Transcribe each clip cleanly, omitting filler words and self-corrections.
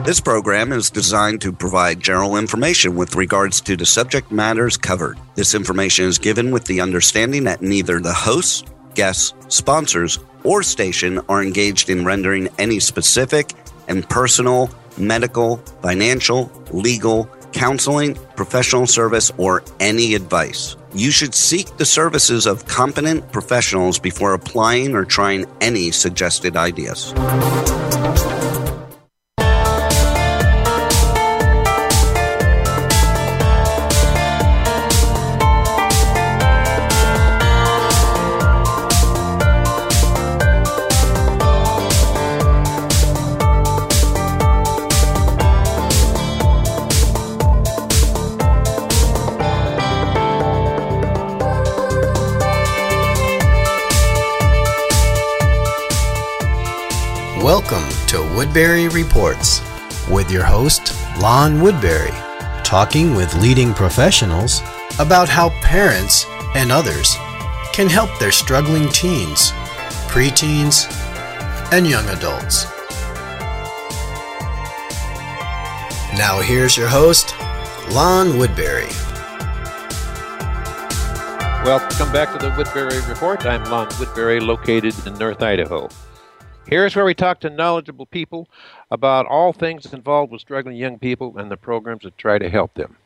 This program is designed to provide general information with regards to the subject matters covered. This information is given with the understanding that neither the hosts, guests, sponsors, or station are engaged in rendering any specific and personal, medical, financial, legal, counseling, professional service, or any advice. You should seek the services of competent professionals before applying or trying any suggested ideas. Welcome to Woodbury Reports with your host, Lon Woodbury, talking with leading professionals about how parents and others can help their struggling teens, preteens, and young adults. Now here's your host, Lon Woodbury. Welcome back to the Woodbury Report. I'm Lon Woodbury, located in North Idaho. Here's where we talk to knowledgeable people about all things involved with struggling young people and the programs that try to help them.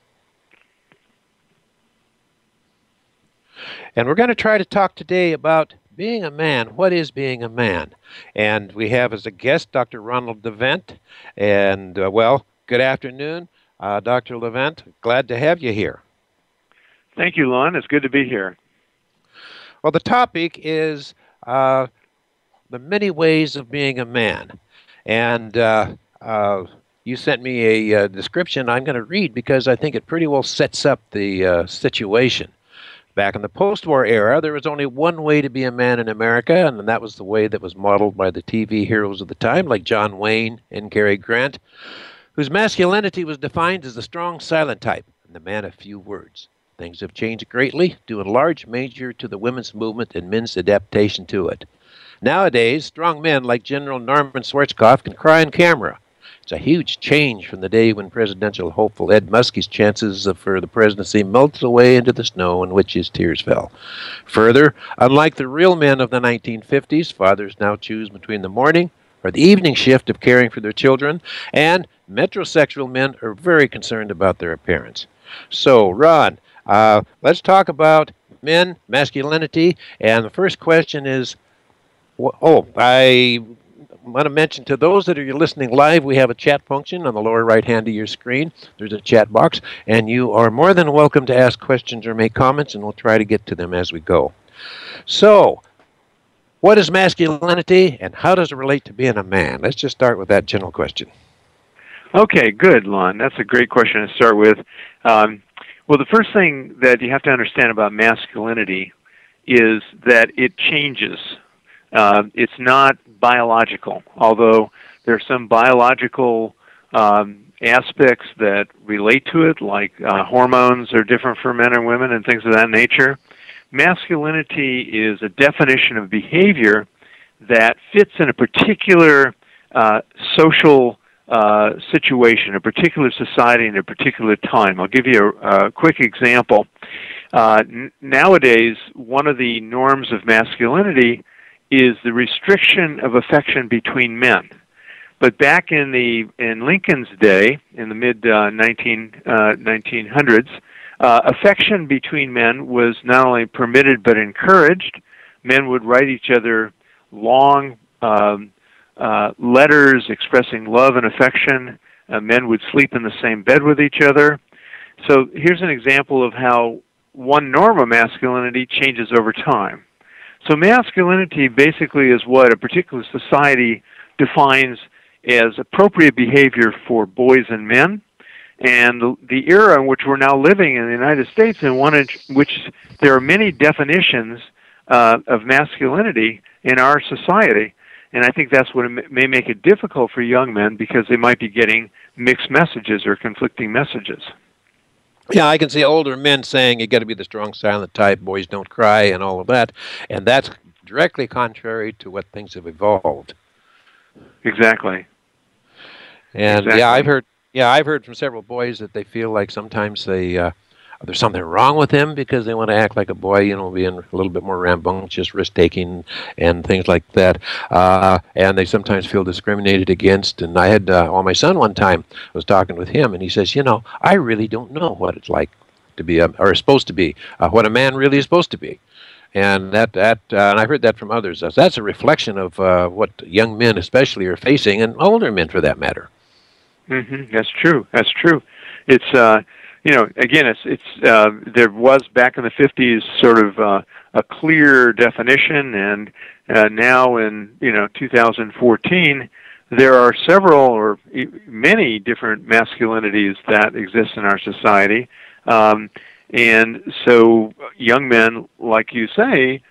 And we're going to try to talk today about being a man. What is being a man? And we have as a guest Dr. Ronald Levent. And, good afternoon, Dr. Levent. Glad to have you here. Thank you, Lon. It's good to be here. Well, the topic is the many ways of being a man. And you sent me a description I'm going to read because I think it pretty well sets up the situation. Back in the post-war era, there was only one way to be a man in America, and that was the way that was modeled by the TV heroes of the time, like John Wayne and Cary Grant, whose masculinity was defined as the strong, silent type and the man of few words. Things have changed greatly, due in large measure to the women's movement and men's adaptation to it. Nowadays, strong men like General Norman Schwarzkopf can cry on camera. It's a huge change from the day when presidential hopeful Ed Muskie's chances for the presidency melted away into the snow in which his tears fell. Further, unlike the real men of the 1950s, fathers now choose between the morning or the evening shift of caring for their children, and metrosexual men are very concerned about their appearance. So, Ron, let's talk about men, masculinity, and the first question is, I want to mention to those that are listening live, we have a chat function on the lower right hand of your screen. There's a chat box, and you are more than welcome to ask questions or make comments, and we'll try to get to them as we go. So, what is masculinity, and how does it relate to being a man? Let's just start with that general question. Okay, good, Lon. That's a great question to start with. Well, the first thing that you have to understand about masculinity is that it changes. It's not biological, although there are some biological aspects that relate to it, like hormones are different for men and women and things of that nature. Masculinity is a definition of behavior that fits in a particular social situation, a particular society, in a particular time. I'll give you a quick example. Nowadays, one of the norms of masculinity is the restriction of affection between men. But back in Lincoln's day, in the mid 1900s, affection between men was not only permitted but encouraged. Men would write each other long letters expressing love and affection. Men would sleep in the same bed with each other. So here's an example of how one norm of masculinity changes over time. So masculinity basically is what a particular society defines as appropriate behavior for boys and men. And the era in which we're now living in the United States, in one in which there are many definitions of masculinity in our society. And I think that's what may make it difficult for young men, because they might be getting mixed messages or conflicting messages. Yeah, I can see older men saying you got to be the strong, silent type, boys don't cry, and all of that. And that's directly contrary to what things have evolved. Exactly. And Exactly. I've heard from several boys that they feel like sometimes there's something wrong with them because they want to act like a boy, being a little bit more rambunctious, risk taking, and things like that. And they sometimes feel discriminated against. And I had my son one time was talking with him, and he says, I really don't know what it's like to be or supposed to be, what a man really is supposed to be. And and I've heard that from others. That's a reflection of what young men, especially, are facing, and older men, for that matter. That's true. That's true. It's again, there was back in the 50s sort of a clear definition, and now in 2014, there are several or many different masculinities that exist in our society. And so young men, like you say,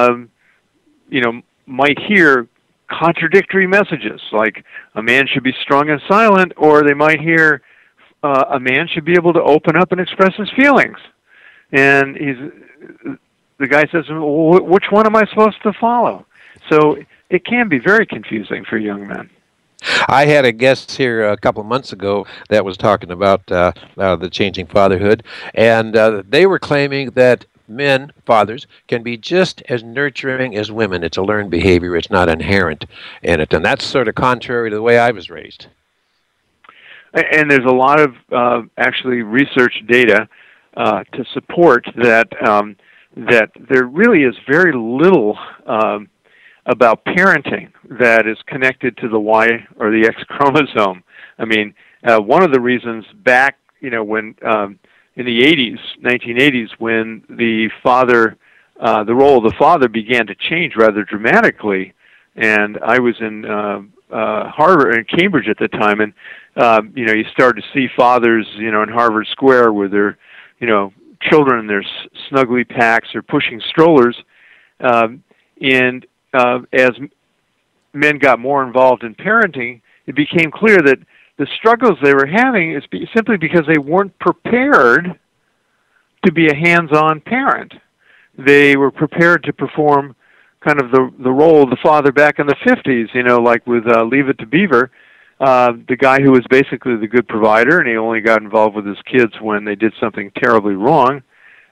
might hear contradictory messages, like a man should be strong and silent, or they might hear a man should be able to open up and express his feelings. And the guy says, well, which one am I supposed to follow? So it can be very confusing for young men. I had a guest here a couple of months ago that was talking about the changing fatherhood, and they were claiming that men, fathers, can be just as nurturing as women. It's a learned behavior. It's not inherent in it. And that's sort of contrary to the way I was raised. And there's a lot of actually research data to support that that there really is very little about parenting that is connected to the Y or the X chromosome. I mean, one of the reasons back, when in the 1980s, when the role of the father began to change rather dramatically, and I was in Harvard and Cambridge at the time, and you started to see fathers, in Harvard Square with their, children in their snuggly packs or pushing strollers, and as men got more involved in parenting, it became clear that the struggles they were having is simply because they weren't prepared to be a hands-on parent. They were prepared to perform kind of the role of the father back in the 50s, like with Leave It to Beaver, the guy who was basically the good provider, and he only got involved with his kids when they did something terribly wrong.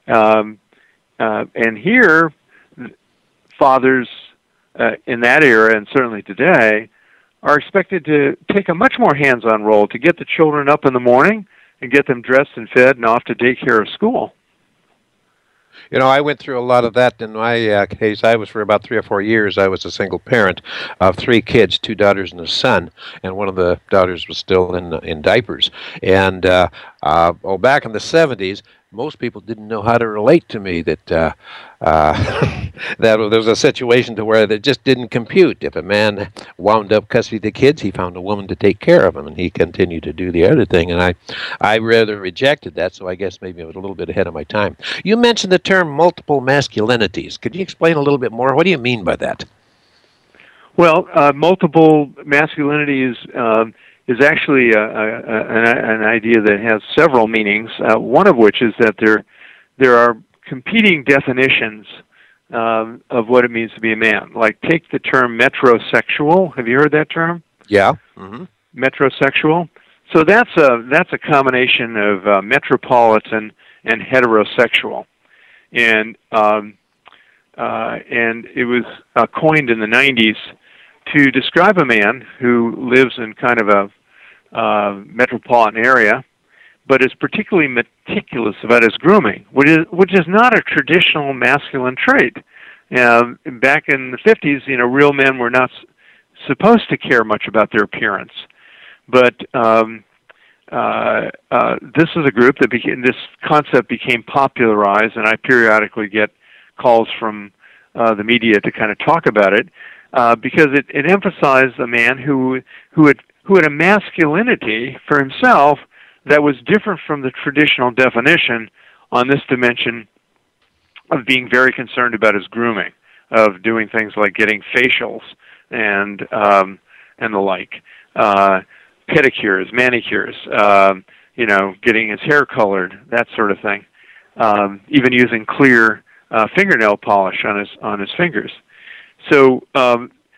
And here, fathers in that era, and certainly today, are expected to take a much more hands-on role to get the children up in the morning and get them dressed and fed and off to daycare or school. I went through a lot of that in my case. I was, for about 3 or 4 years, I was a single parent of 3 kids, 2 daughters and a son, and one of the daughters was still in diapers. And back in the 70s, most people didn't know how to relate to me that that there was a situation to where that just didn't compute. If a man wound up custody of the kids, he found a woman to take care of them, and he continued to do the other thing. And I rather rejected that, so I guess maybe I was a little bit ahead of my time. You mentioned the term multiple masculinities. Could you explain a little bit more? What do you mean by that? Well, multiple masculinities is actually an idea that has several meanings. One of which is that there are competing definitions of what it means to be a man. Like, take the term metrosexual. Have you heard that term? Yeah. Metrosexual. So that's a combination of metropolitan and heterosexual, and it was coined in the 90s to describe a man who lives in kind of a metropolitan area, but is particularly meticulous about his grooming, which is not a traditional masculine trait. Back in the 50s, real men were not supposed to care much about their appearance, but this is a group that this concept became popularized, and I periodically get calls from the media to kind of talk about it, because it emphasized a man who had a masculinity for himself that was different from the traditional definition on this dimension of being very concerned about his grooming, of doing things like getting facials and the like, pedicures, manicures, getting his hair colored, that sort of thing, even using clear fingernail polish on his fingers. So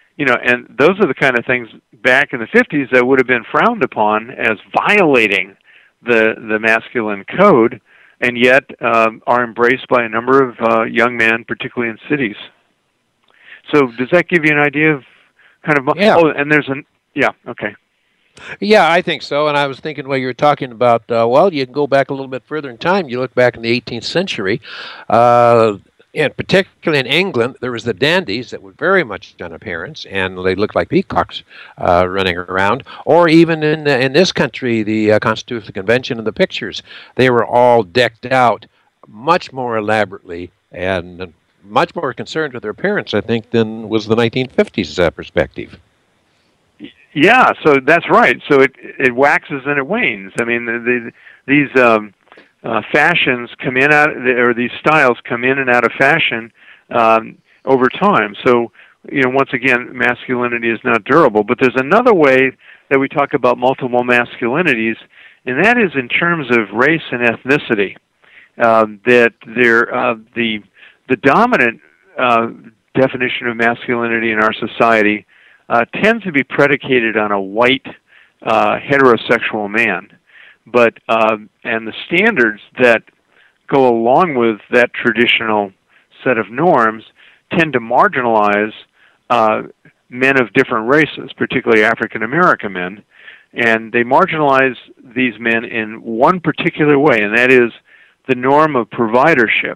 and those are the kind of things back in the 50s that would have been frowned upon as violating the masculine code, and yet are embraced by a number of young men, particularly in cities. So does that give you an idea of kind of... Yeah. Oh, and there's an... Yeah, okay. Yeah, I think so. And I was thinking while you were talking about, you can go back a little bit further in time. You look back in the 18th century, and particularly in England, there was the dandies that were very much on appearance, and they looked like peacocks running around. Or even in this country, the Constitutional Convention and the pictures, they were all decked out much more elaborately and much more concerned with their appearance, I think, than was the 1950s perspective. Yeah, so that's right. So it waxes and it wanes. I mean, these fashions come in out, or these styles come in and out of fashion over time. So, once again, masculinity is not durable. But there's another way that we talk about multiple masculinities, and that is in terms of race and ethnicity. That the dominant definition of masculinity in our society tends to be predicated on a white heterosexual man, but and the standards that go along with that traditional set of norms tend to marginalize men of different races, particularly African American men, and they marginalize these men in one particular way, and that is the norm of providership.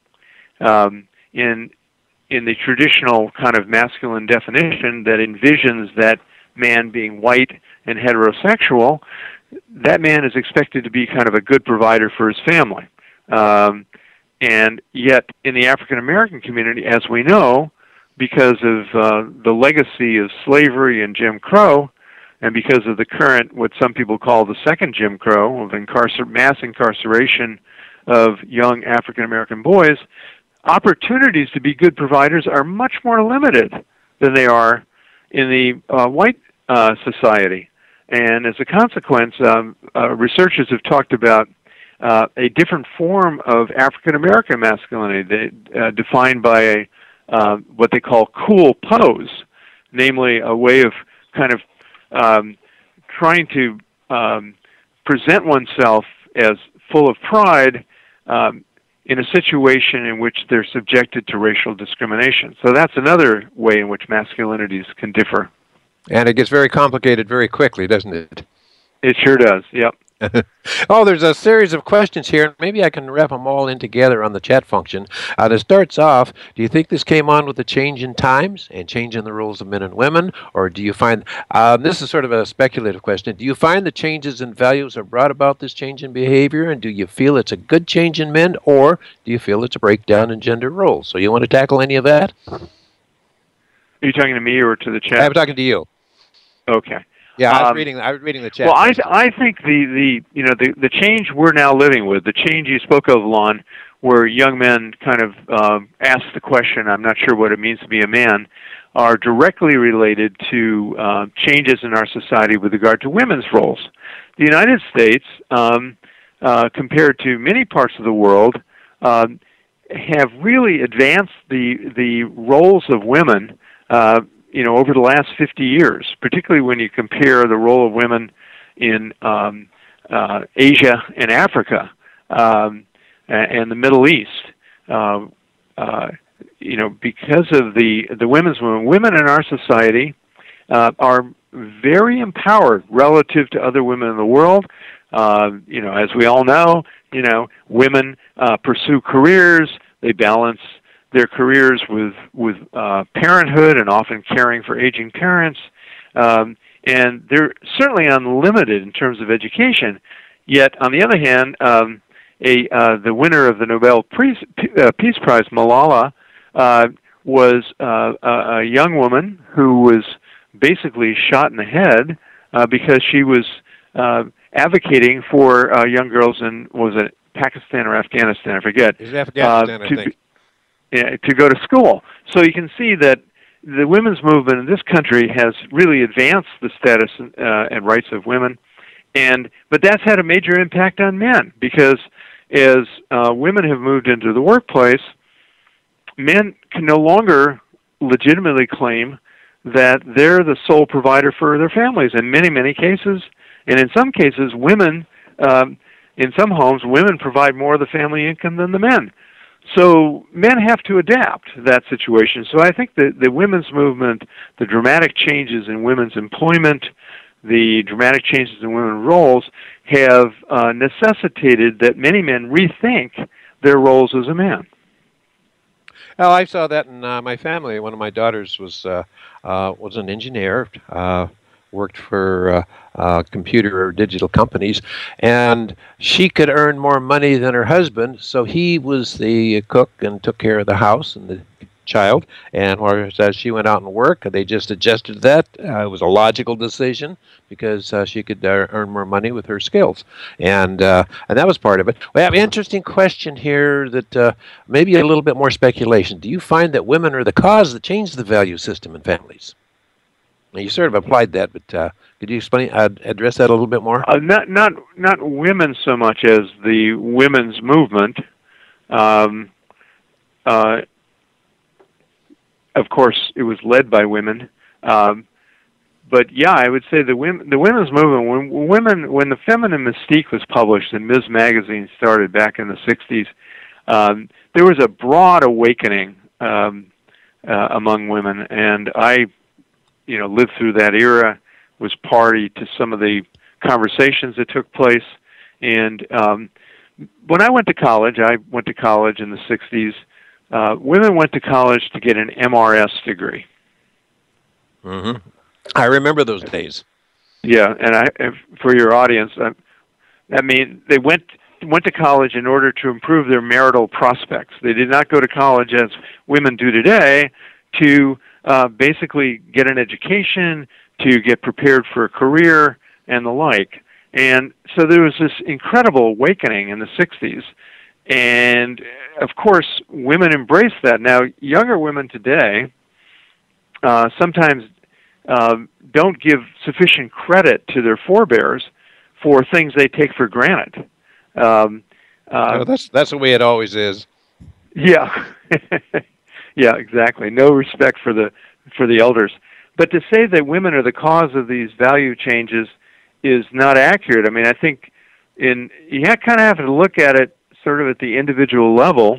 In the traditional kind of masculine definition that envisions that man being white and heterosexual, that man is expected to be kind of a good provider for his family. And yet, in the African American community, as we know, because of the legacy of slavery and Jim Crow, and because of the current, what some people call the second Jim Crow, of mass incarceration of young African American boys, opportunities to be good providers are much more limited than they are in the white society. And as a consequence, researchers have talked about a different form of African American masculinity defined by what they call cool pose, namely a way of kind of trying to present oneself as full of pride in a situation in which they're subjected to racial discrimination. So that's another way in which masculinities can differ. And it gets very complicated very quickly, doesn't it? It sure does, yep. Oh, there's a series of questions here. Maybe I can wrap them all in together on the chat function. It starts off, do you think this came on with the change in times and change in the roles of men and women? Or do you find, this is sort of a speculative question, do you find the changes in values have brought about this change in behavior? And do you feel it's a good change in men? Or do you feel it's a breakdown in gender roles? So you want to tackle any of that? Are you talking to me or to the chat? I'm talking to you. Okay. Yeah, I was reading the chat. Well, I think the change we're now living with, the change you spoke of, Lon, where young men kind of ask the question, I'm not sure what it means to be a man, are directly related to changes in our society with regard to women's roles. The United States, compared to many parts of the world, have really advanced the roles of women over the last 50 years, particularly when you compare the role of women in Asia and Africa and the Middle East. Because of the women's movement, women in our society are very empowered relative to other women in the world. As we all know, women pursue careers, they balance their careers with parenthood and often caring for aging parents, and they're certainly unlimited in terms of education. Yet, on the other hand, the winner of the Nobel Peace Prize, Malala, was a young woman who was basically shot in the head because she was advocating for young girls in, was it Pakistan or Afghanistan? I forget. It was Afghanistan, I think. To go to school. So you can see that the women's movement in this country has really advanced the status and rights of women, but that's had a major impact on men, because as women have moved into the workplace, men can no longer legitimately claim that they're the sole provider for their families in many, many cases. And in some cases, women, in some homes, women provide more of the family income than the men. So men have to adapt to that situation. So I think that the women's movement, the dramatic changes in women's employment, the dramatic changes in women's roles have necessitated that many men rethink their roles as a man. Well, I saw that in my family. One of my daughters was an engineer, worked for computer or digital companies, and she could earn more money than her husband, so he was the cook and took care of the house and the child, and whereas as she went out and worked, they just adjusted that. It was a logical decision because she could earn more money with her skills, and that was part of it. We have an interesting question here that maybe a little bit more speculation. Do you find that women are the cause that changed the value system in families? Now, you sort of applied that, but could you explain, address that a little bit more? Not women so much as the women's movement. Of course, it was led by women, but yeah, I would say the women's movement. When the Feminine Mystique was published and Ms. Magazine started back in the '60s, there was a broad awakening among women, and I, lived through that era, was party to some of the conversations that took place, and when I went to college in the '60s. Women went to college to get an MRS degree. Mm-hmm. I remember those days. Yeah, and for your audience, I mean, they went to college in order to improve their marital prospects. They did not go to college as women do today to basically get an education, to get prepared for a career, and the like. And so there was this incredible awakening in the '60s. And, of course, women embrace that. Now, younger women today sometimes don't give sufficient credit to their forebears for things they take for granted. That's the way it always is. Yeah. Yeah, exactly. No respect for the elders. But to say that women are the cause of these value changes is not accurate. I mean, I think you kind of have to look at it sort of at the individual level,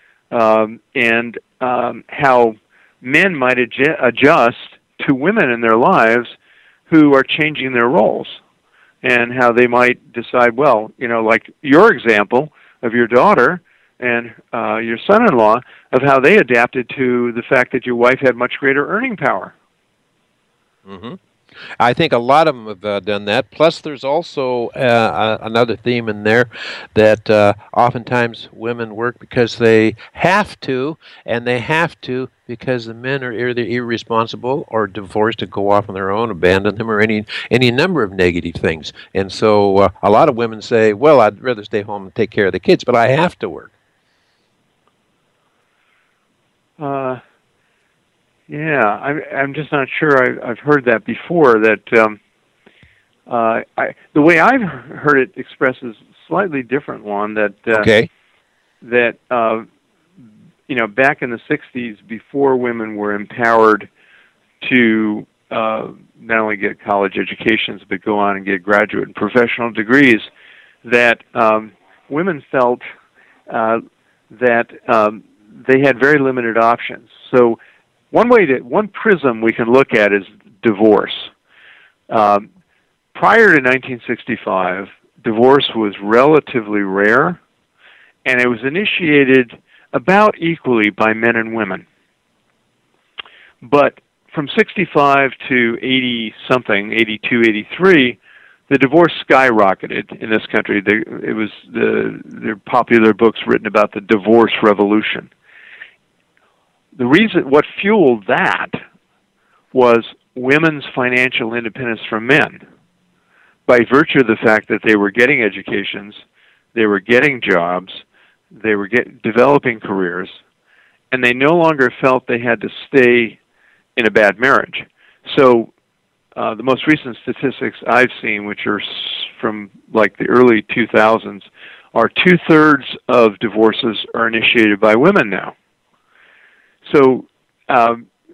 and how men might adjust to women in their lives who are changing their roles, and how they might decide, well, like your example of your daughter and your son-in-law, of how they adapted to the fact that your wife had much greater earning power. Mm-hmm. I think a lot of them have done that. Plus, there's also another theme in there that oftentimes women work because they have to, and they have to because the men are either irresponsible or divorced to go off on their own, abandon them, or any number of negative things. And so a lot of women say, well, I'd rather stay home and take care of the kids, but I have to work. Yeah, I'm just not sure I've heard that before. That the way I've heard it expressed is slightly different one. That okay. That back in the '60s, before women were empowered to not only get college educations but go on and get graduate and professional degrees, that women felt that they had very limited options. So one prism we can look at is divorce. Prior to 1965, divorce was relatively rare, and it was initiated about equally by men and women. But from 65 to 80-something, 82, 83, the divorce skyrocketed in this country. There are popular books written about the divorce revolution. What fueled that was women's financial independence from men, by virtue of the fact that they were getting educations, they were getting jobs, they were developing careers, and they no longer felt they had to stay in a bad marriage. So the most recent statistics I've seen, which are from like the early 2000s, are 2/3 of divorces are initiated by women now. So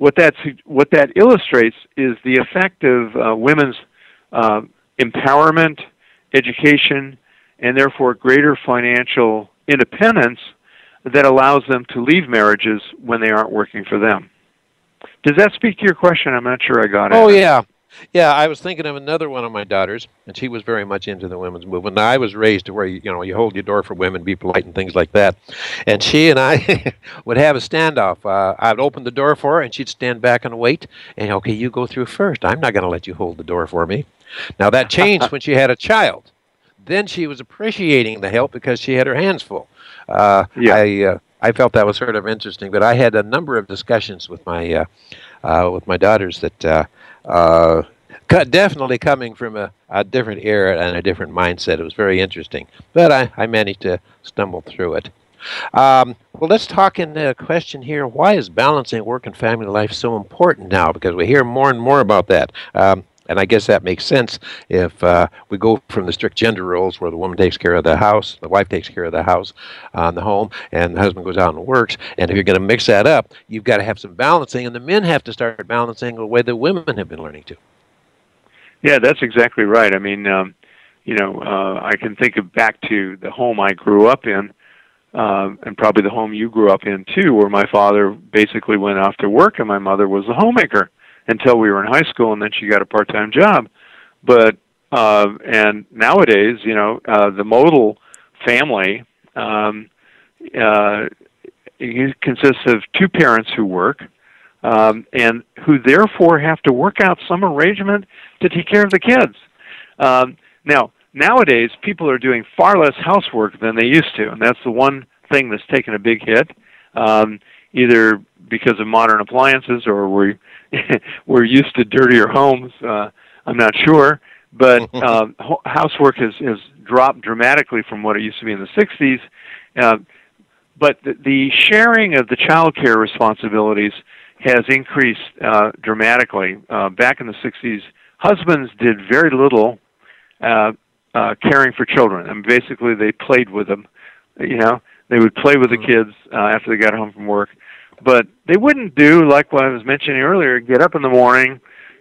what that illustrates is the effect of women's empowerment, education, and therefore greater financial independence that allows them to leave marriages when they aren't working for them. Does that speak to your question? I'm not sure I got it. Oh, yeah. Yeah, I was thinking of another one of my daughters, and she was very much into the women's movement. Now, I was raised to where, you hold your door for women, be polite and things like that. And she and I would have a standoff. I'd open the door for her, and she'd stand back and wait. And, okay, you go through first. I'm not going to let you hold the door for me. Now, that changed when she had a child. Then she was appreciating the help because she had her hands full. I felt that was sort of interesting, but I had a number of discussions with my daughters that definitely coming from a different era and a different mindset. It was very interesting, but I managed to stumble through it. Well, let's talk in the question here. Why is balancing work and family life so important now? Because we hear more and more about that. And I guess that makes sense if we go from the strict gender roles where the woman takes care of the house, the wife takes care of the house, the home, and the husband goes out and works. And if you're going to mix that up, you've got to have some balancing, and the men have to start balancing the way the women have been learning to. Yeah, that's exactly right. I mean, I can think back to the home I grew up in, and probably the home you grew up in too, where my father basically went off to work and my mother was the homemaker until we were in high school, and then she got a part-time job. But and nowadays, the modal family it consists of two parents who work, and who therefore have to work out some arrangement to take care of the kids. Now, nowadays, people are doing far less housework than they used to, and that's the one thing that's taken a big hit, either because of modern appliances or we're used to dirtier homes. I'm not sure, but housework has dropped dramatically from what it used to be in the 60s. But the sharing of the child care responsibilities has increased dramatically. Back in the 60s, husbands did very little caring for children. I mean, basically, they played with them. They would play with the kids after they got home from work. But they wouldn't do, like what I was mentioning earlier, get up in the morning,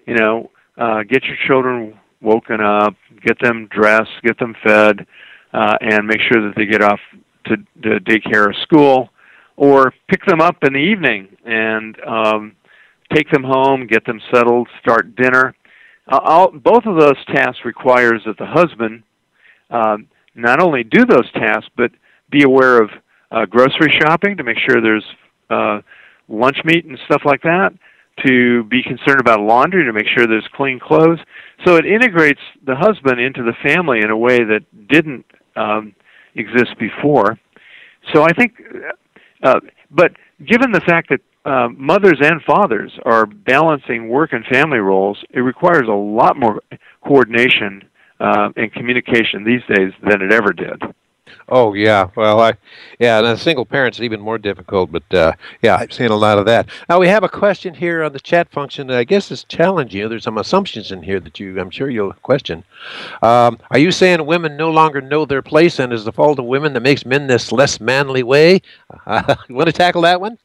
get your children woken up, get them dressed, get them fed, and make sure that they get off to daycare or school, or pick them up in the evening and take them home, get them settled, start dinner. Both of those tasks requires that the husband not only do those tasks, but be aware of grocery shopping to make sure there's lunch meat and stuff like that, to be concerned about laundry to make sure there's clean clothes. So it integrates the husband into the family in a way that didn't exist before. So I think, but given the fact that mothers and fathers are balancing work and family roles, it requires a lot more coordination and communication these days than it ever did. Oh, yeah. Well, and a single parent's even more difficult, but I've seen a lot of that. Now, we have a question here on the chat function that I guess is challenging. There's some assumptions in here that I'm sure you'll question. Are you saying women no longer know their place and is the fault of women that makes men this less manly way? You want to tackle that one?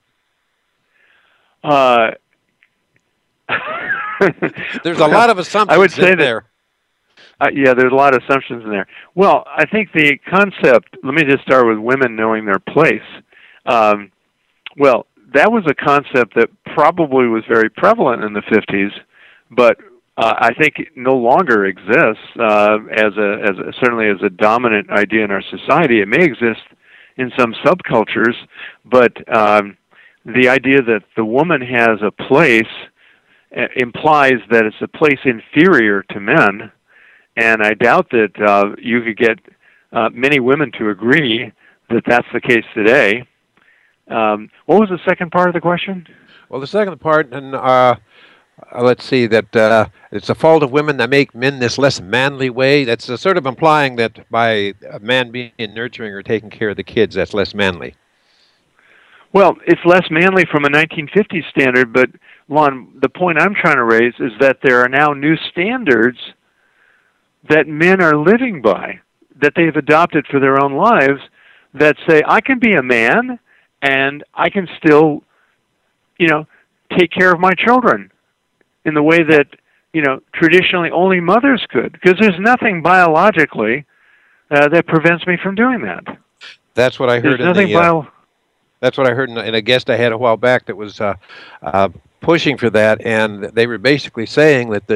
There's a lot of assumptions I would say there. There's a lot of assumptions in there. Well, I think the concept, let me just start with women knowing their place. Well, that was a concept that probably was very prevalent in the 50s, but I think it no longer exists certainly as a dominant idea in our society. It may exist in some subcultures, but the idea that the woman has a place implies that it's a place inferior to men. And I doubt that you could get many women to agree that that's the case today. What was the second part of the question? Well, the second part, and let's see, that it's the fault of women that make men this less manly way. That's sort of implying that by a man being nurturing or taking care of the kids, that's less manly. Well, it's less manly from a 1950s standard, but Lon, the point I'm trying to raise is that there are now new standards that men are living by, that they've adopted for their own lives, that say, I can be a man, and I can still, take care of my children in the way that, traditionally only mothers could, because there's nothing biologically that prevents me from doing that. That's what I heard. That's what I heard in a guest I had a while back that was pushing for that, and they were basically saying that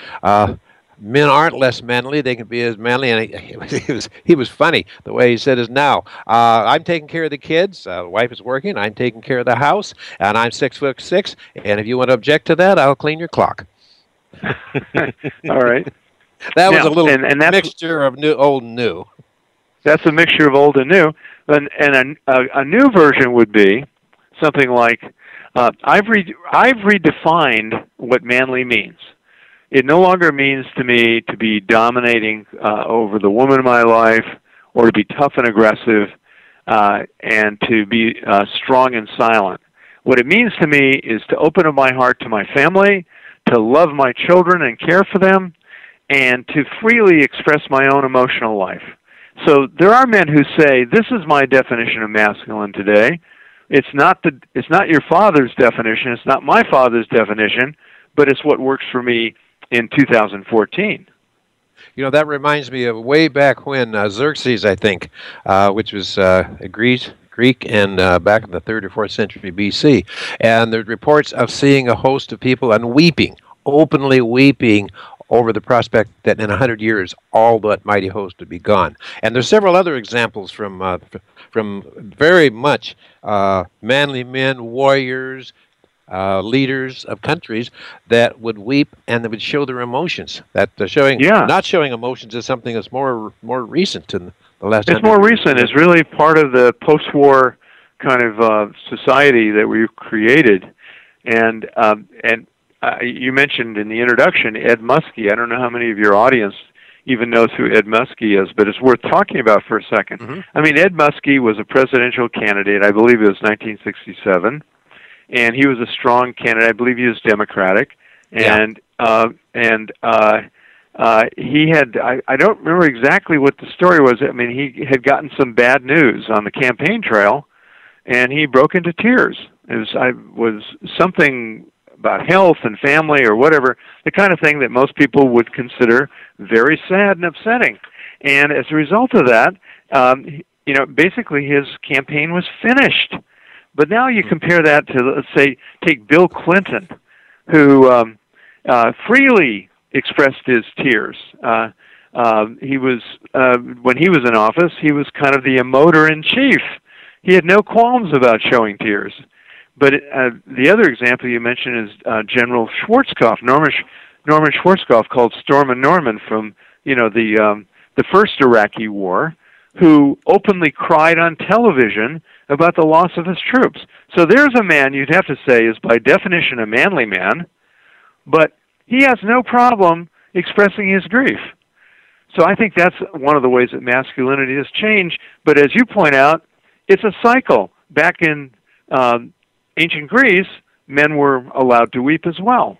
men aren't less manly; they can be as manly. And he was funny the way he said it now. I'm taking care of the kids. The wife is working. I'm taking care of the house, and I'm 6'6". And if you want to object to that, I'll clean your clock. All right. That was a little mixture of old and new. That's a mixture of old and new. And a new version would be something like, I've redefined what manly means. It no longer means to me to be dominating over the woman in my life, or to be tough and aggressive, and to be strong and silent. What it means to me is to open up my heart to my family, to love my children and care for them, and to freely express my own emotional life. So there are men who say, this is my definition of masculine today. It's not your father's definition, it's not my father's definition, but it's what works for me in 2014. That reminds me of way back when Xerxes, I think, which was Greek and back in the 3rd or 4th century BC. And there's reports of seeing a host of people and weeping, openly weeping over the prospect that in 100 years all that mighty host would be gone. And there's several other examples from very much manly men, warriors, leaders of countries that would weep and that would show their emotions. That not showing emotions is something that's more recent in the last. It's more recent. It's really part of the post-war kind of society that we've created, and you mentioned in the introduction Ed Muskie. I don't know how many of your audience even knows who Ed Muskie is, but it's worth talking about for a second. Mm-hmm. I mean, Ed Muskie was a presidential candidate. I believe it was 1967. And he was a strong candidate. I believe he was Democratic, and he had. I don't remember exactly what the story was. I mean, he had gotten some bad news on the campaign trail, and he broke into tears. It was something about health and family or whatever, the kind of thing that most people would consider very sad and upsetting. And as a result of that, basically his campaign was finished. But now you compare that to, let's say, take Bill Clinton, who freely expressed his tears. He was, when he was in office, he was kind of the emoter-in-chief. He had no qualms about showing tears. But the other example you mentioned is General Schwarzkopf, Norman Schwarzkopf, called Stormin' Norman from the first Iraqi war, who openly cried on television about the loss of his troops. So there's a man you'd have to say is by definition a manly man, but he has no problem expressing his grief. So I think that's one of the ways that masculinity has changed. But as you point out, it's a cycle. Back in ancient Greece, men were allowed to weep as well.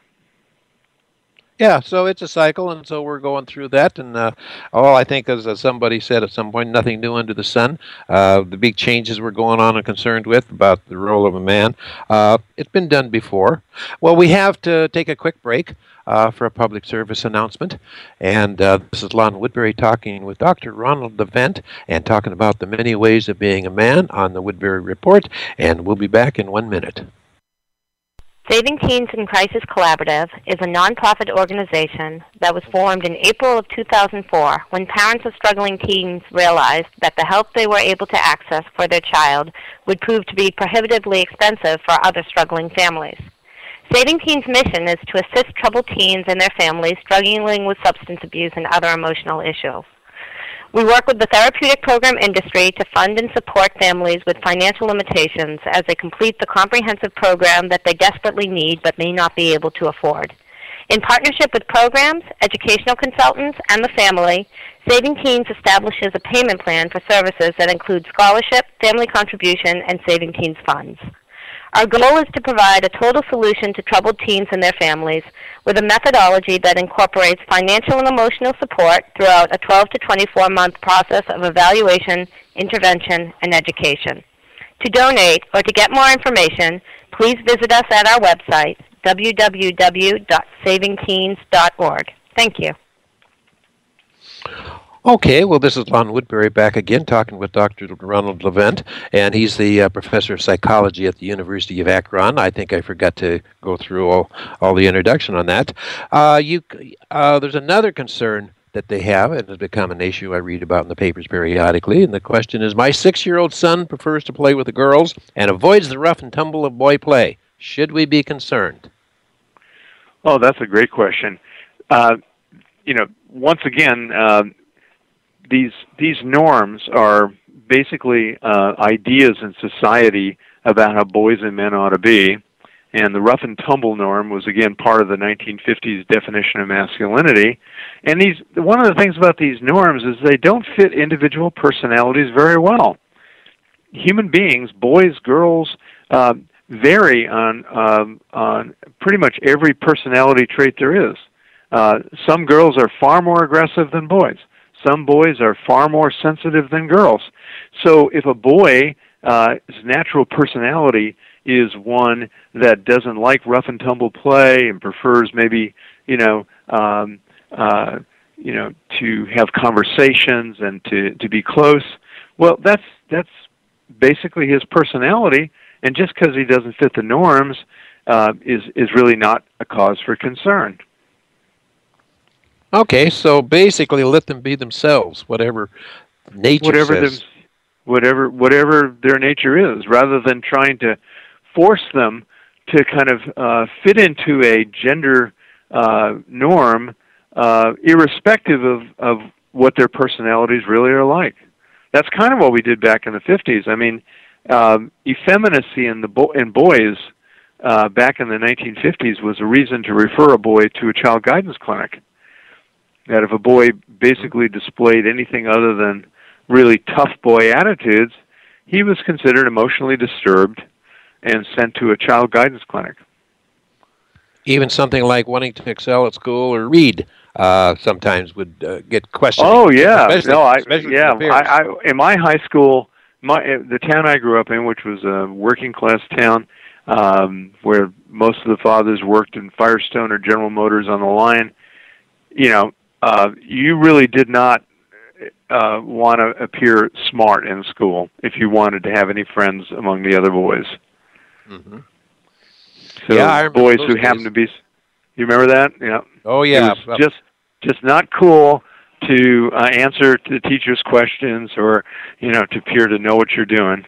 Yeah, so it's a cycle, and so we're going through that. And I think, as somebody said at some point, nothing new under the sun. The big changes we're going on and concerned with about the role of a man. It's been done before. Well, we have to take a quick break for a public service announcement. And this is Lon Woodbury talking with Dr. Ronald DeVent and talking about the many ways of being a man on the Woodbury Report. And we'll be back in 1 minute. Saving Teens in Crisis Collaborative is a nonprofit organization that was formed in April of 2004 when parents of struggling teens realized that the help they were able to access for their child would prove to be prohibitively expensive for other struggling families. Saving Teens' mission is to assist troubled teens and their families struggling with substance abuse and other emotional issues. We work with the therapeutic program industry to fund and support families with financial limitations as they complete the comprehensive program that they desperately need but may not be able to afford. In partnership with programs, educational consultants, and the family, Saving Teens establishes a payment plan for services that include scholarship, family contribution, and Saving Teens funds. Our goal is to provide a total solution to troubled teens and their families with a methodology that incorporates financial and emotional support throughout a 12 to 24-month process of evaluation, intervention, and education. To donate or to get more information, please visit us at our website, www.savingteens.org. Thank you. Okay, well, this is Lon Woodbury back again talking with Dr. Ronald Levent, and he's the professor of psychology at the University of Akron. I think I forgot to go through all the introduction on that. There's another concern that they have, and it has become an issue I read about in the papers periodically, and the question is, my 6-year-old son prefers to play with the girls and avoids the rough and tumble of boy play. Should we be concerned? Oh, that's a great question. Once again, these norms are basically ideas in society about how boys and men ought to be, and the rough and tumble norm was again part of the 1950s definition of masculinity. And one of the things about these norms is they don't fit individual personalities very well. Human beings, boys, girls, vary on pretty much every personality trait there is. Some girls are far more aggressive than boys. Some boys are far more sensitive than girls. So if a boy's natural personality is one that doesn't like rough and tumble play and prefers maybe to have conversations and to be close, well, that's basically his personality. And just because he doesn't fit the norms is really not a cause for concern. Okay, so basically let them be themselves, whatever nature says. Whatever their nature is, rather than trying to force them to kind of fit into a gender norm, irrespective of what their personalities really are like. That's kind of what we did back in the 50s. I mean, effeminacy in boys back in the 1950s was a reason to refer a boy to a child guidance clinic. That if a boy basically displayed anything other than really tough boy attitudes, he was considered emotionally disturbed and sent to a child guidance clinic. Even something like wanting to excel at school or read sometimes would get questioned. Oh yeah, in my high school, the town I grew up in, which was a working class town, where most of the fathers worked in Firestone or General Motors on the line, you really did not want to appear smart in school if you wanted to have any friends among the other boys. Mm-hmm. So yeah, boys who happened to be, you remember that? Yeah. Oh yeah. It was just not cool to answer to the teacher's questions or to appear to know what you're doing.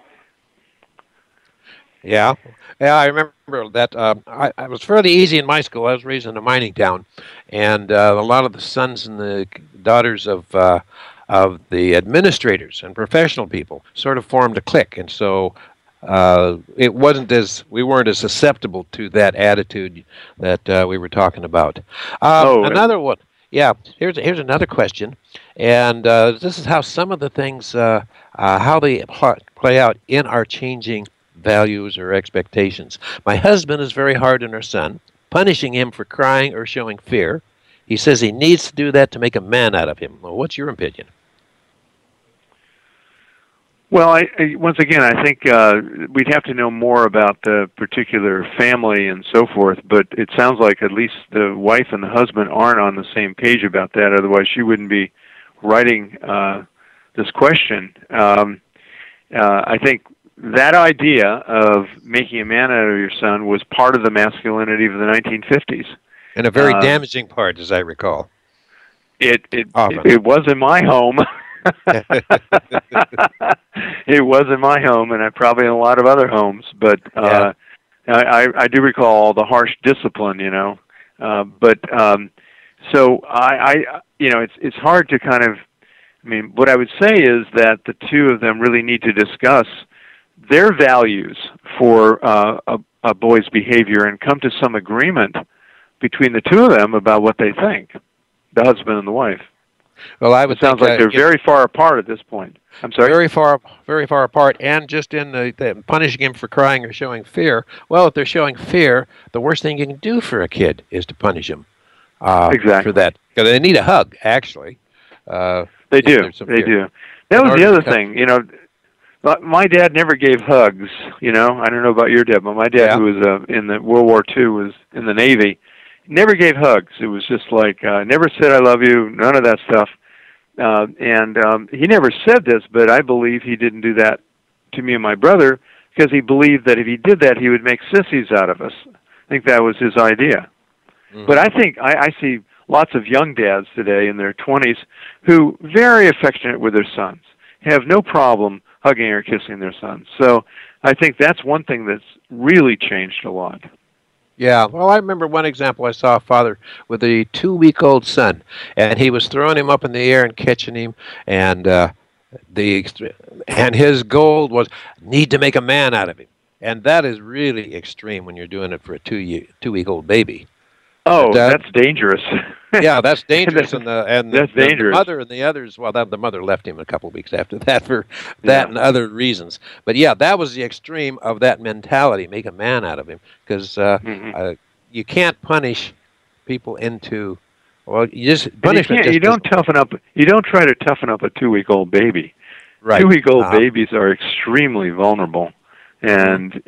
Yeah, I remember that. I was fairly easy in my school. I was raised in a mining town, and a lot of the sons and the daughters of the administrators and professional people sort of formed a clique, and so we weren't as susceptible to that attitude that we were talking about. Another one. Yeah, here's another question, and this is how some of the things how they play out in our changing values or expectations. My husband is very hard on our son, punishing him for crying or showing fear. He says he needs to do that to make a man out of him. Well, what's your opinion? Well, once again, I think we'd have to know more about the particular family and so forth, but it sounds like at least the wife and the husband aren't on the same page about that, otherwise she wouldn't be writing this question. I think that idea of making a man out of your son was part of the masculinity of the 1950s. And a very damaging part, as I recall. It was in my home. It was in my home, and probably in a lot of other homes. But I do recall all the harsh discipline, So it's hard to kind of. I mean, what I would say is that the two of them really need to discuss their values for a boy's behavior and come to some agreement between the two of them about what they think, the husband and the wife. Well, I would it sounds like they're very far apart at this point. I'm sorry? Very far apart, and just in the punishing him for crying or showing fear. Well, if they're showing fear, the worst thing you can do for a kid is to punish him exactly. for that. Because they need a hug, actually. They do. That was the other thing. But my dad never gave hugs. You know, I don't know about your dad, but my dad, who was in the World War II, was in the Navy. Never gave hugs. It was just like never said "I love you," none of that stuff. And he never said this, but I believe he didn't do that to me and my brother because he believed that if he did that, he would make sissies out of us. I think that was his idea. Mm-hmm. But I think I see lots of young dads today in their 20s who very affectionate with their sons, have no problem hugging or kissing their sons. So I think that's one thing that's really changed a lot. Yeah, well, I remember one example. I saw a father with a 2-week-old son, and he was throwing him up in the air and catching him, and his goal was need to make a man out of him, and that is really extreme when you're doing it for a 2-week-old baby. Oh, that's dangerous. Yeah, that's dangerous, and that's dangerous. The mother and the others. Well, the mother left him a couple of weeks after that for that and other reasons. But yeah, that was the extreme of that mentality: make a man out of him, because you can't punish people into. Well, you just punishment. You don't toughen up. You don't try to toughen up a 2-week-old baby. Right. 2-week-old babies are extremely vulnerable, and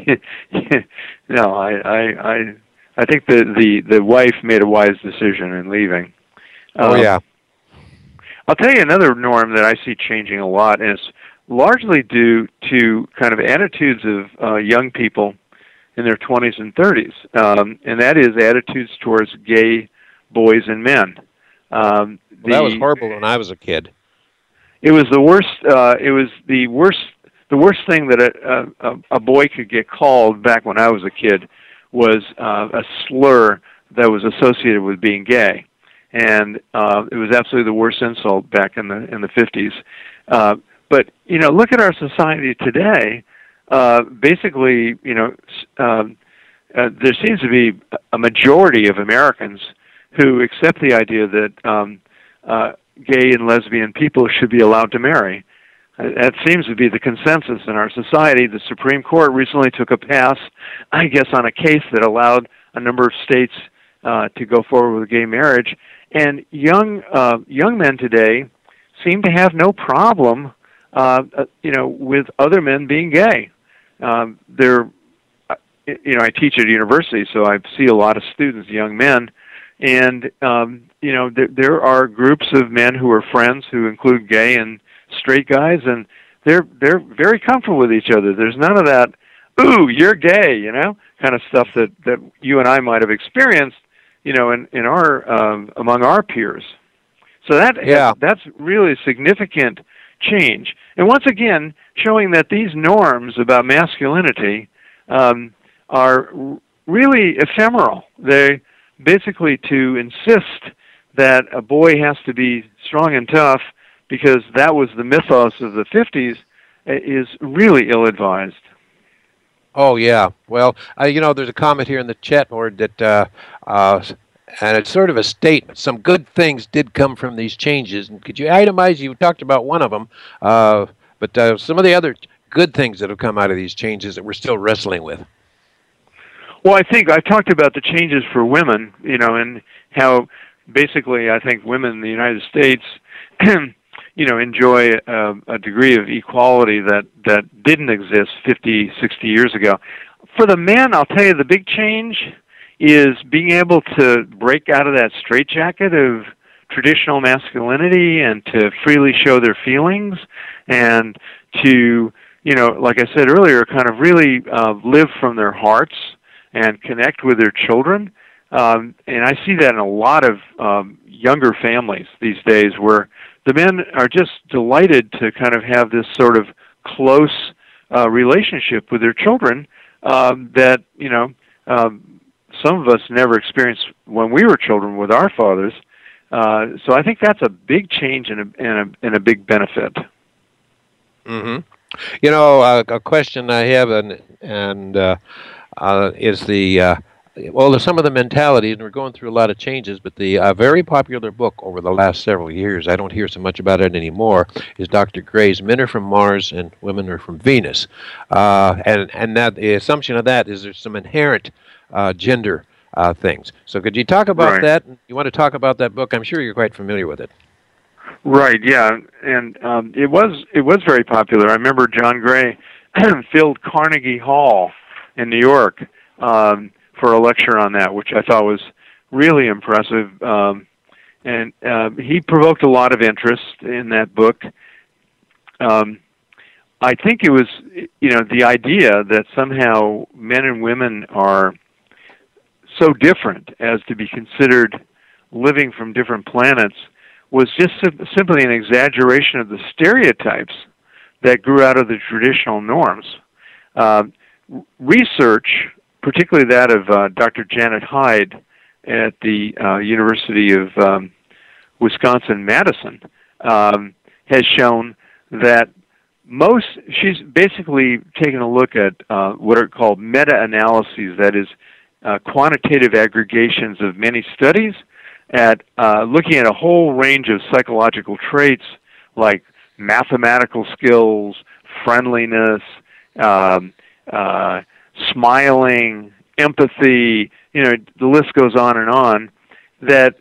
no, I think the wife made a wise decision in leaving. Oh, yeah. I'll tell you another norm that I see changing a lot, and it's largely due to kind of attitudes of young people in their 20s and 30s, and that is attitudes towards gay boys and men. That was horrible when I was a kid. It was the worst. It was the worst thing that a boy could get called back when I was a kid was a slur that was associated with being gay, and it was absolutely the worst insult back in the 50s. But you know, look at our society today. Basically, you know, there seems to be a majority of Americans who accept the idea that gay and lesbian people should be allowed to marry. That seems to be the consensus in our society. The Supreme Court recently took a pass, I guess, on a case that allowed a number of states to go forward with gay marriage. And young men today seem to have no problem, with other men being gay. I teach at a university, so I see a lot of students, young men, and there are groups of men who are friends who include gay and straight guys, and they're very comfortable with each other. There's none of that, ooh, you're gay, kind of stuff that you and I might have experienced, in our among our peers. So that's really a significant change. And once again, showing that these norms about masculinity are really ephemeral. They basically to insist that a boy has to be strong and tough because that was the mythos of the 50s is really ill-advised. Oh, yeah. Well, there's a comment here in the chat board that, and it's sort of a statement, some good things did come from these changes. And could you itemize, you talked about one of them, but some of the other good things that have come out of these changes that we're still wrestling with? Well, I think I've talked about the changes for women, and how basically I think women in the United States enjoy a degree of equality that didn't exist 50, 60 years ago. For the men, I'll tell you the big change is being able to break out of that straitjacket of traditional masculinity and to freely show their feelings and to, like I said earlier, kind of really live from their hearts and connect with their children. And I see that in a lot of younger families these days where the men are just delighted to kind of have this sort of close relationship with their children that, some of us never experienced when we were children with our fathers. So I think that's a big change and a big benefit. Mm-hmm. A question I have is there's some of the mentalities, and we're going through a lot of changes, but the very popular book over the last several years, I don't hear so much about it anymore, is Dr. Gray's Men Are From Mars and Women Are From Venus. And that the assumption of that is there's some inherent gender things. So could you talk about that? You want to talk about that book? I'm sure you're quite familiar with it. Right. Yeah, and it was very popular. I remember John Gray filled Carnegie Hall in New York for a lecture on that, which I thought was really impressive. And he provoked a lot of interest in that book. I think it was, the idea that somehow men and women are so different as to be considered living from different planets was just simply an exaggeration of the stereotypes that grew out of the traditional norms. Research, particularly that of Dr. Janet Hyde at the University of Wisconsin-Madison, has shown that she's basically taken a look at what are called meta-analyses, that is, quantitative aggregations of many studies at looking at a whole range of psychological traits like mathematical skills, friendliness, smiling, empathy, the list goes on, that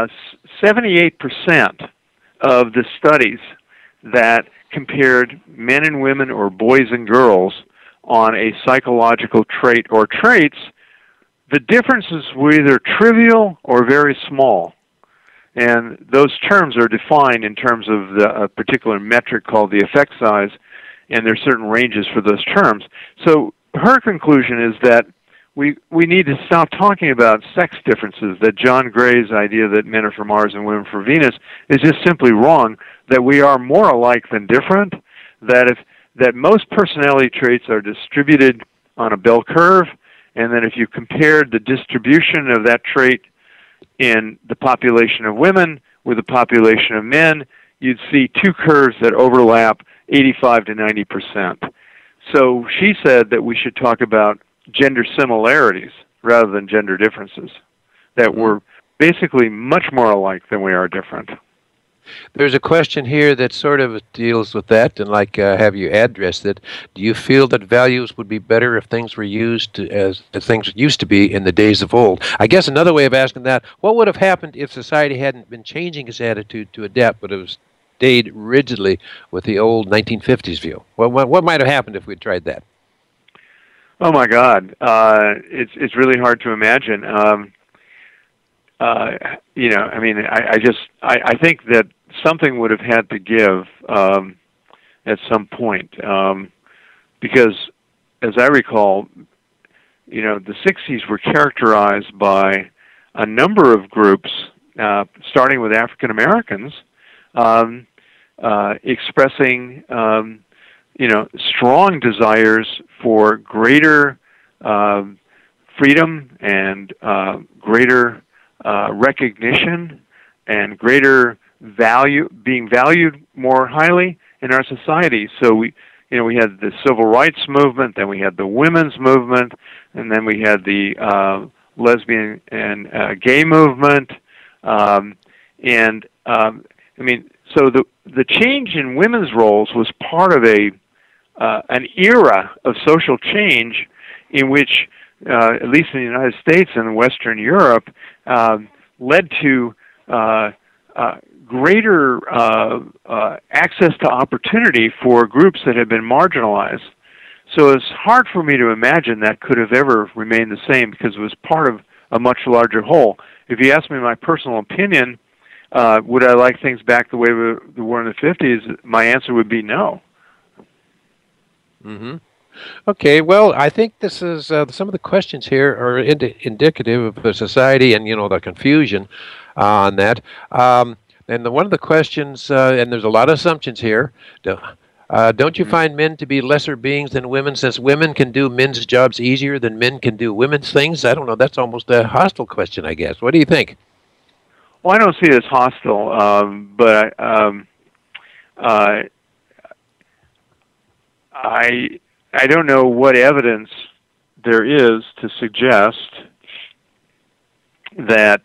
78% of the studies that compared men and women or boys and girls on a psychological trait or traits, the differences were either trivial or very small. And those terms are defined in terms of a particular metric called the effect size, and there are certain ranges for those terms. So her conclusion is that we need to stop talking about sex differences, that John Gray's idea that men are for Mars and women for Venus is just simply wrong, that we are more alike than different, that most personality traits are distributed on a bell curve, and that if you compared the distribution of that trait in the population of women with the population of men, you'd see two curves that overlap 85 to 90%. So she said that we should talk about gender similarities rather than gender differences, that we're basically much more alike than we are different. There's a question here that sort of deals with that, and have you addressed it. Do you feel that values would be better if things were used as things used to be in the days of old? I guess another way of asking that, what would have happened if society hadn't been changing its attitude to adapt, but it was stayed rigidly with the old 1950s view? What might have happened if we'd tried that? Oh my God, it's really hard to imagine. I think that something would have had to give at some point, because, as I recall, the 60s were characterized by a number of groups, starting with African Americans, expressing, strong desires for greater freedom and greater recognition and greater value, being valued more highly in our society. So we had the civil rights movement, then we had the women's movement, and then we had the lesbian and gay movement. So the change in women's roles was part of an era of social change in which, at least in the United States and Western Europe, led to greater access to opportunity for groups that had been marginalized. So it's hard for me to imagine that could have ever remained the same, because it was part of a much larger whole. If you ask me my personal opinion, would I like things back the way they were in the 50s, my answer would be no. Mm-hmm. Okay, well, I think this is some of the questions here are indicative of the society and the confusion on that. And one of the questions, and there's a lot of assumptions here. Don't you find men to be lesser beings than women, since women can do men's jobs easier than men can do women's things? I don't know. That's almost a hostile question, I guess. What do you think? Well, I don't see it as hostile, but I don't know what evidence there is to suggest that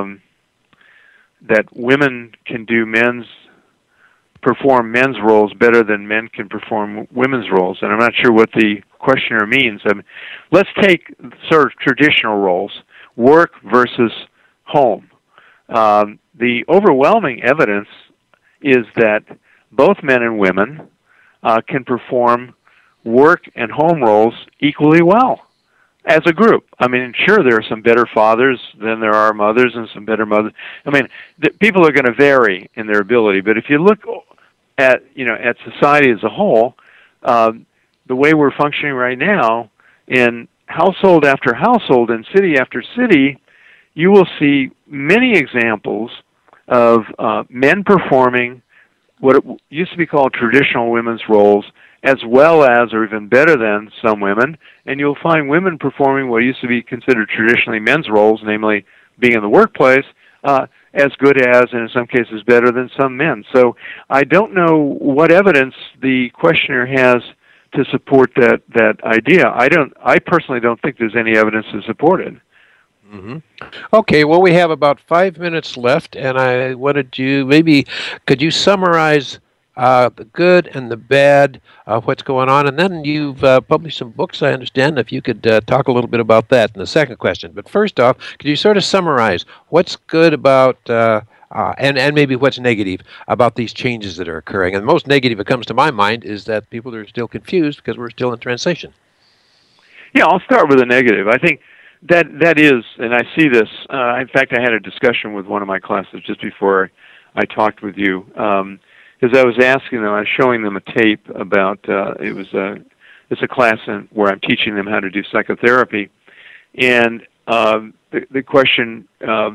that women can perform men's roles better than men can perform women's roles, and I'm not sure what the questioner means. Let's take sort of traditional roles, work versus home. The overwhelming evidence is that both men and women can perform work and home roles equally well as a group. I mean, sure, there are some better fathers than there are mothers, and some better mothers. I mean, people are going to vary in their ability, but if you look at society as a whole, the way we're functioning right now, in household after household and city after city, you will see many examples of men performing what it used to be called traditional women's roles, as well as, or even better than, some women, and you'll find women performing what used to be considered traditionally men's roles, namely being in the workplace, as good as, and in some cases better than, some men. So I don't know what evidence the questioner has to support that idea. I personally don't think there's any evidence to support it. Mm-hmm. Okay, well, we have about 5 minutes left, and I wanted could you summarize the good and the bad of what's going on? And then you've published some books, I understand, if you could talk a little bit about that in the second question. But first off, could you sort of summarize what's good about, and maybe what's negative about these changes that are occurring? And the most negative that comes to my mind is that people are still confused because we're still in transition. Yeah, I'll start with the negative. I think that is, and I see this, in fact, I had a discussion with one of my classes just before I talked with you, because I was asking them, I was showing them a tape about, it's a class where I'm teaching them how to do psychotherapy, and the question,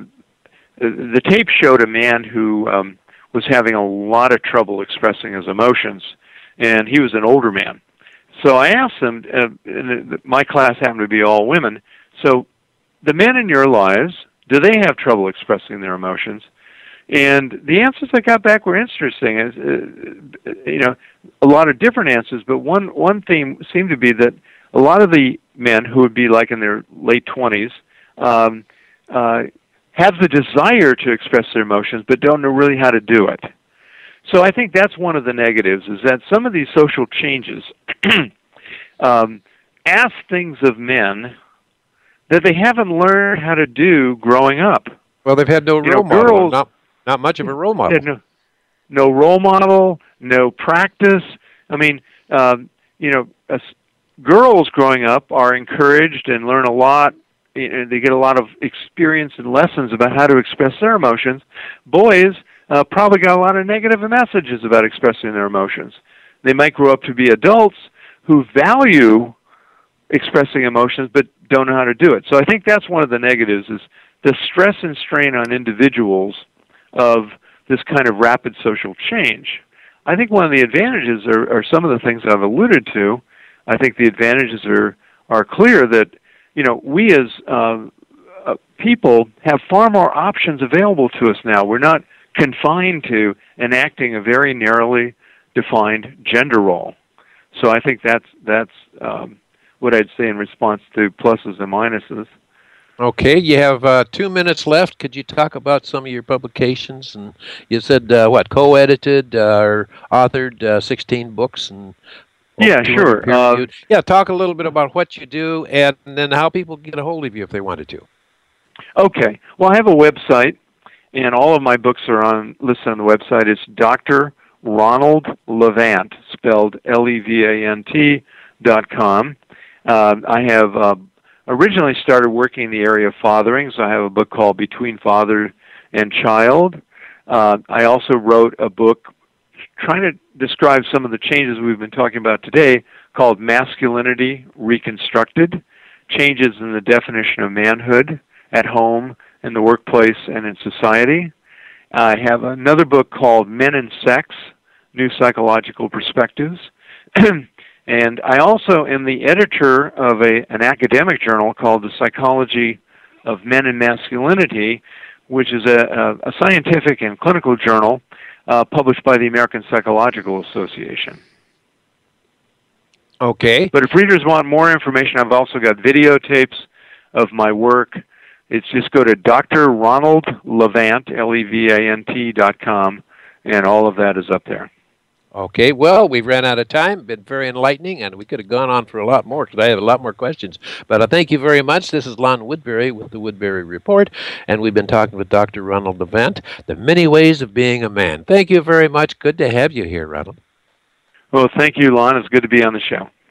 the tape showed a man who was having a lot of trouble expressing his emotions, and he was an older man. So I asked them, and my class happened to be all women, so the men in your lives, do they have trouble expressing their emotions? And the answers I got back were interesting. A lot of different answers, but one theme seemed to be that a lot of the men who would be like in their late 20s have the desire to express their emotions, but don't know really how to do it. So I think that's one of the negatives, is that some of these social changes ask things of men that they haven't learned how to do growing up. Well, they've had no role model. Not much of a role model. No role model, no practice. I mean, girls growing up are encouraged and learn a lot. They get a lot of experience and lessons about how to express their emotions. Boys probably got a lot of negative messages about expressing their emotions. They might grow up to be adults who value expressing emotions but don't know how to do it. So I think that's one of the negatives, is the stress and strain on individuals of this kind of rapid social change. I think one of the advantages are some of the things I've alluded to. I think the advantages are clear that, we as people have far more options available to us now. We're not confined to enacting a very narrowly defined gender role. So I think that's what I'd say in response to pluses and minuses. Okay, you have 2 minutes left. Could you talk about some of your publications? And you said, co-edited or authored 16 books? And yeah, sure. Talk a little bit about what you do and then how people get a hold of you if they wanted to. Okay. Well, I have a website, and all of my books are listed on the website. It's Dr. Ronald Levant, spelled LEVANT.com. I have originally started working in the area of fathering, so I have a book called Between Father and Child. I also wrote a book trying to describe some of the changes we've been talking about today, called Masculinity Reconstructed, Changes in the Definition of Manhood at Home, in the Workplace, and in Society. I have another book called Men and Sex, New Psychological Perspectives. And I also am the editor of an academic journal called The Psychology of Men and Masculinity, which is a scientific and clinical journal published by the American Psychological Association. Okay. But if readers want more information, I've also got videotapes of my work. It's just go to Dr. Ronald Levant, LEVANT.com, and all of that is up there. Okay, well, we've ran out of time. Been very enlightening, and we could have gone on for a lot more because I have a lot more questions. But I thank you very much. This is Lon Woodbury with the Woodbury Report, and we've been talking with Dr. Ronald Levant, the many ways of being a man. Thank you very much. Good to have you here, Ronald. Well, thank you, Lon. It's good to be on the show.